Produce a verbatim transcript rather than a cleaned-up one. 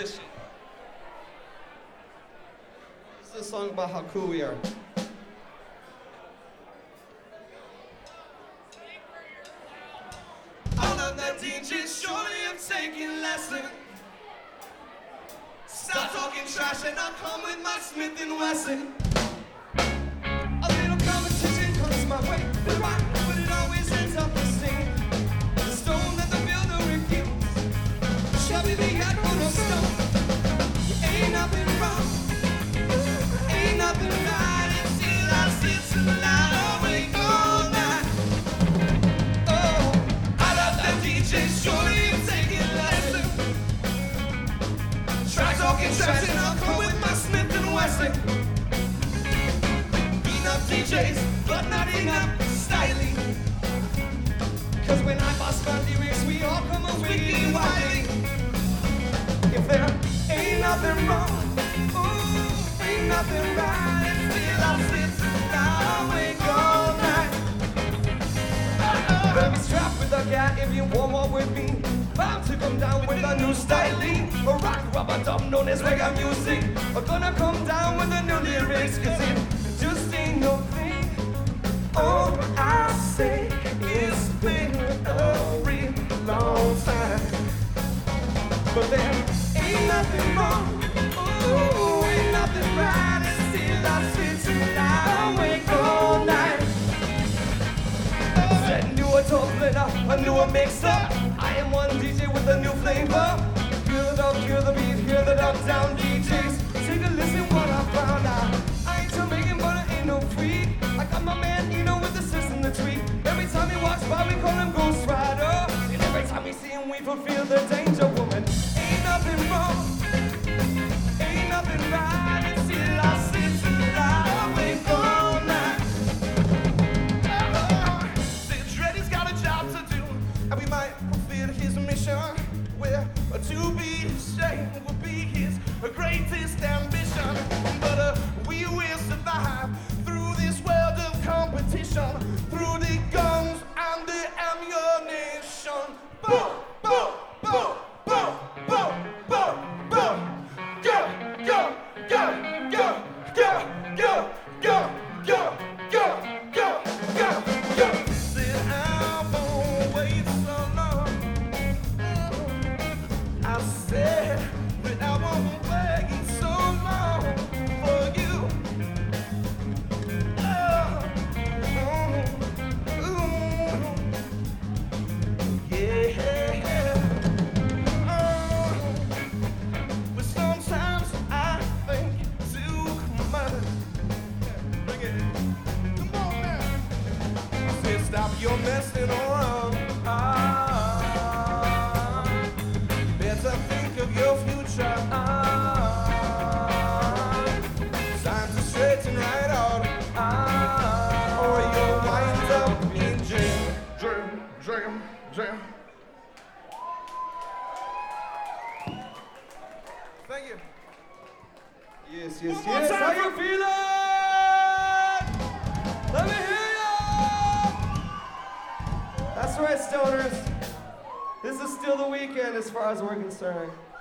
this shit. This is a song about how cool we are. All of the D Js surely have taken lessons. Stop talking trash and I'll come with my Smith and Wesson. A little competition comes my way, but why? But it always ends up the same. The stone that the builder refused shall be the head of stone. Ain't nothing wrong, ain't nothing right until I sit and lie awake all night. Oh, I love the D Js, surely you've taken lessons. Try talking trash and I'll come with my Smith and Wesson. Enough D Js, but not enough styling. Cause when I bust my lyrics, we all come up wicked wildly. If there ain't nothing wrong, ooh, ain't nothing right, and still I sit and awake all night. Let me strap with a cat if you warm up with me. Bound to come down with a new styling. A rock rubber dub known as reggae music. I'm gonna come down with the new lyrics. Cause it just ain't no thing. All I say is been a real long time. But there ain't nothing wrong. Ooh, ain't nothing right. And still I sit and I awake all night. That new a top a newer mix-up. I am one D J with a new flavor. Hear the dub, hear the beat, hear the dub down D Js. Take a listen what I found out. I ain't Jamaican, but I ain't no freak. I got my man Eno with the system to tweak. Every time he walks by, we call him Ghost Rider. And every time we see him, we fulfill the danger woman. Ain't nothing wrong, ain't nothing right. And still I sit and lie awake all night. And we might fulfill his mission, where to be ashamed will be his greatest ambition. But uh, we will survive through this world of competition, through the guns and the ammunition. Boom, boom, boom, boom, boom, boom, boom. Go, go, go, go, go, go, go, go, go, go, go, go. Sit down, won't wait so long. I said that I won't wait so long for you. Oh, ooh, yeah. Oh, but sometimes I think too much. Look at it. Come on now. I said stop your messing around. Ah, better think of your future. Ah, time to straighten right out. Ah, or you'll wind up in jail. Jam, jam, jam. Thank you. Yes, yes, One more yes. time How for- you feeling? Let me hear ya! That's right, stoners. This is still the weekend as far as we're concerned.